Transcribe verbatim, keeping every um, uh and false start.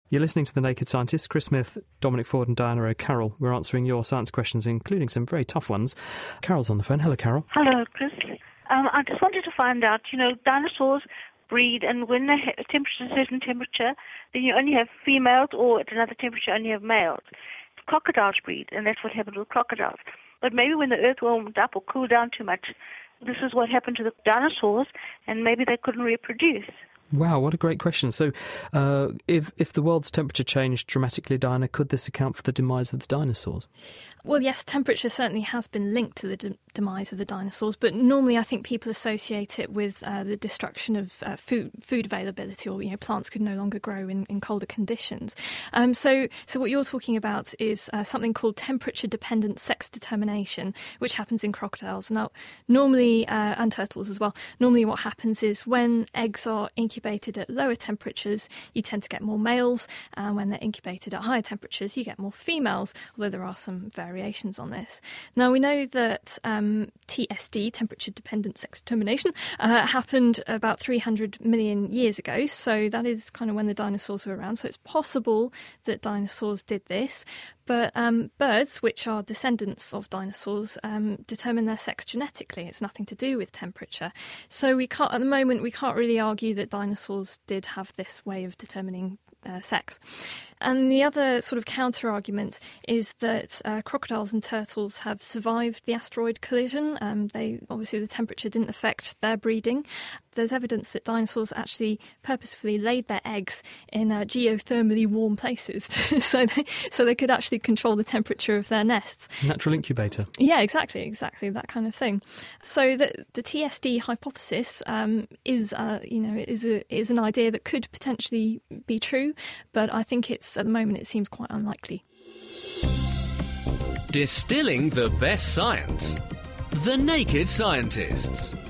You're listening to The Naked Scientists. Chris Smith, Dominic Ford and Diana O'Carroll. We're answering your science questions, including some very tough ones. Carol's on the phone. Hello, Carol. Hello, Chris. Um, I just wanted to find out, you know, dinosaurs breed, and when they have a temperature, a certain temperature, then you only have females, or at another temperature only have males. Crocodiles breed, and that's what happened with crocodiles. But maybe when the earth warmed up or cooled down too much, this is what happened to the dinosaurs, and maybe they couldn't reproduce. Wow, what a great question. So uh, if if the world's temperature changed dramatically, Diana, could this account for the demise of the dinosaurs? Well, yes, temperature certainly has been linked to the de- demise of the dinosaurs, but normally I think people associate it with uh, the destruction of uh, food food availability, or, you know, plants could no longer grow in, in colder conditions. Um, so, so what you're talking about is uh, something called temperature-dependent sex determination, which happens in crocodiles. Now, normally, uh, and turtles as well, normally what happens is when eggs are incubated at lower temperatures, you tend to get more males, and when they're incubated at higher temperatures, you get more females, although there are some variations on this. Now, we know that um, T S D, temperature-dependent sex determination, uh, happened about three hundred million years ago, so that is kind of when the dinosaurs were around, so it's possible that dinosaurs did this. But um, birds, which are descendants of dinosaurs, um, determine their sex genetically. It's nothing to do with temperature. So we can't, at the moment, we can't really argue that dinosaurs did have this way of determining uh, sex. And the other sort of counter-argument is that uh, crocodiles and turtles have survived the asteroid collision. Um, they obviously, the temperature didn't affect their breeding. There's evidence that dinosaurs actually purposefully laid their eggs in uh, geothermally warm places, so they so they could actually control the temperature of their nests. Natural incubator. Yeah, exactly, exactly that kind of thing. So the the T S D hypothesis um, is, uh, you know, is a is an idea that could potentially be true, but I think it's at the moment it seems quite unlikely. Distilling the best science. The Naked Scientists.